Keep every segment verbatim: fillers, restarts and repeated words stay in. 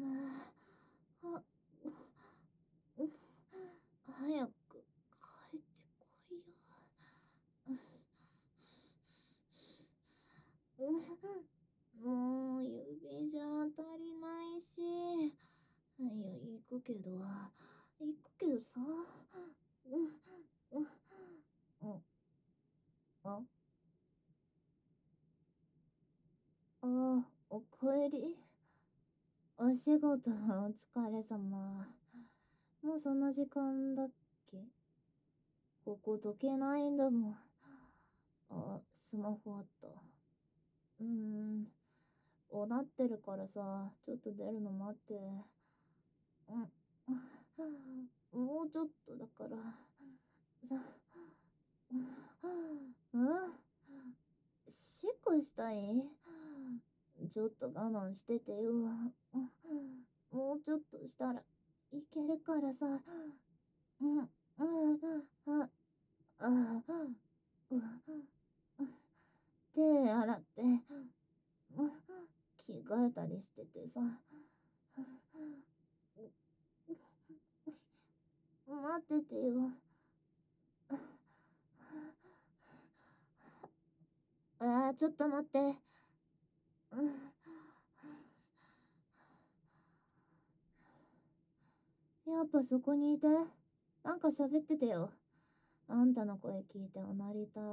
あ、う早く帰ってこいよ。もう指じゃ足りないし。いや、行くけど、行くけどさ。うん、うん、うん、あ、あ、おかえり。お仕事お疲れ様。もうそんな時間だっけ？ここ時計ないんだもん。あ、スマホあった。うーん。おなってるからさ、ちょっと出るの待って。うん。もうちょっとだから。さ、うん。しっこしたい？ちょっと我慢しててよ。もうちょっとしたらいけるからさ。うん、うん、あ、あ、うん、手洗って、着替えたりしててさ。待っててよ。あー、ちょっと待って。うん、やっぱそこにいて。なんか喋っててよ。あんたの声聞いておなりたい。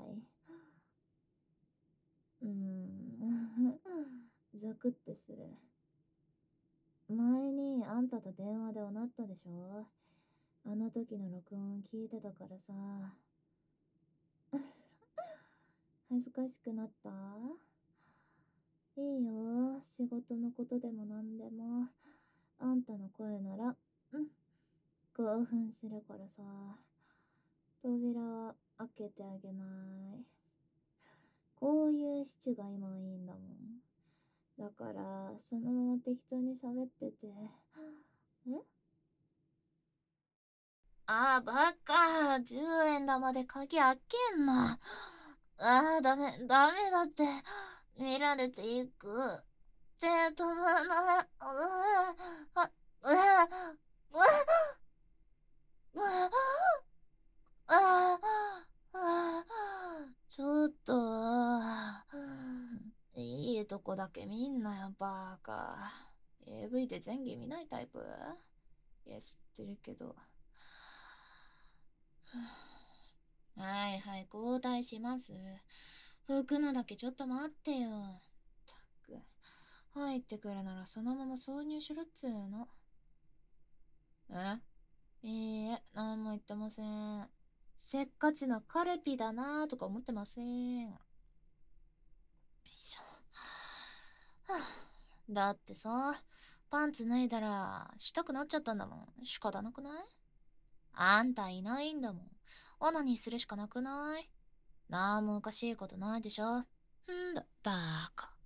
うーん。ザクってする。前にあんたと電話でおなったでしょ？あの時の録音聞いてたからさ。恥ずかしくなった？いいよ。仕事のことでもなんでも。あんたの声なら、うん、興奮するからさ。扉は開けてあげない。こういうシチュが今はいいんだもん。だから、そのまま適当に喋ってて。え、あー、バカ。じゅうえん玉で鍵開けんな。あー、ダメ、ダメだって。見られていく。手止まない。うー、あ、うー、うー、うー、あー、あー、ちょっと、いいとこだけ見んなよ、バーカ。エーブイ で前儀見ないタイプ？いや、知ってるけど。はいはい、交代します。拭くのだけちょっと待ってよ。ったく。入ってくるならそのまま挿入しろっつーの。え、いいえ、なんも言ってません。せっかちなカルピだなーとか思ってません。よいしょ。はあ、だってさ、パンツ脱いだらしたくなっちゃったんだもん。仕方なくない？あんたいないんだもん。オナニーするしかなくない？なんもおかしいことないでしょ。んだ、バーカ。